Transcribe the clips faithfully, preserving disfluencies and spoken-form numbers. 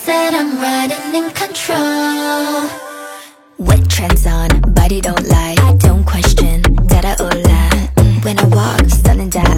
said I'm riding in control. Wet trends on, body don't lie. Don't question, 따라올라. When I walk, stunning die.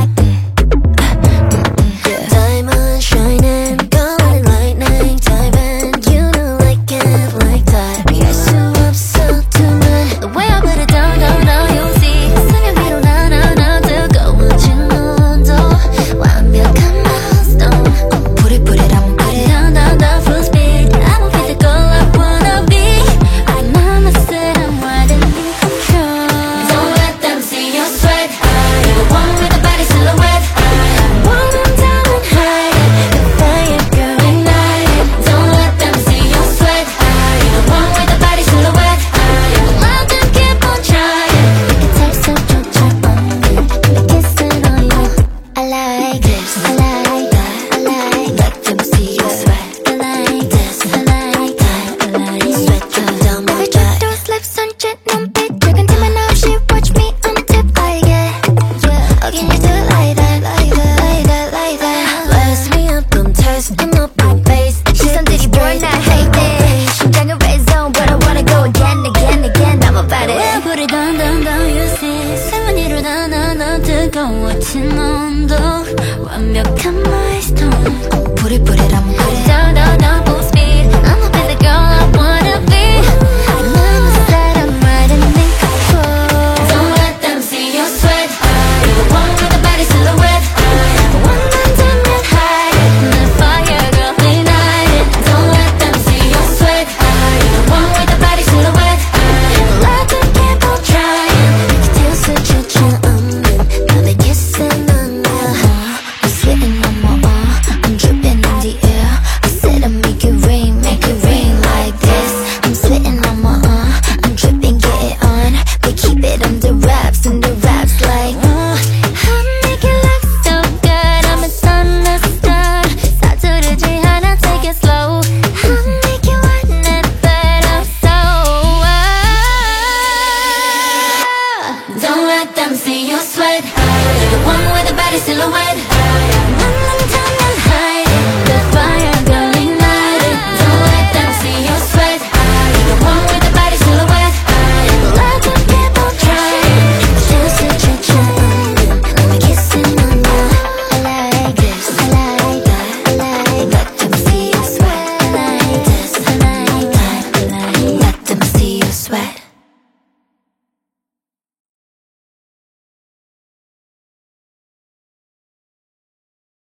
Diamond shining, golden lightning, diving. You know I can't like that. You're so upset tonight. The way I put it down, down, down, you'll see. 세상 위로 나, 나, 나 뜨거워진 온도. 완벽한 milestone. Put it, put it, I'ma put it down, down, down, full speed. I'ma be the girl I wanna be. And mama said I'm riding in control. Don't let them see your sweat. You're the one with the body silhouette. One I'm down and hiding. The fire girl ignited. Don't let them see your sweat. You're the one with the body silhouette. Let them keep on trying. You can taste some joy on me. Kissing on you. I like this. I like that. I like. Let them see you sweat. I like this. I like that. I like. Sweat come down my Every back. trip through slips on jet 눈빛 퇴근팀은 아홉 시 watch me on tip like it. Yeah. Oh, can you do it like that? Like that. Like that. Like that. Raise me up, I'm testing up my face. 시선들이 boring, I hate it. 심장은 red zone, but I wanna go again, again, again. I'm about it. When I put it down, down, down, you see. 세번 일어나, 나, 나 뜨거워진 온도. 완벽한 milestone. Put it, put it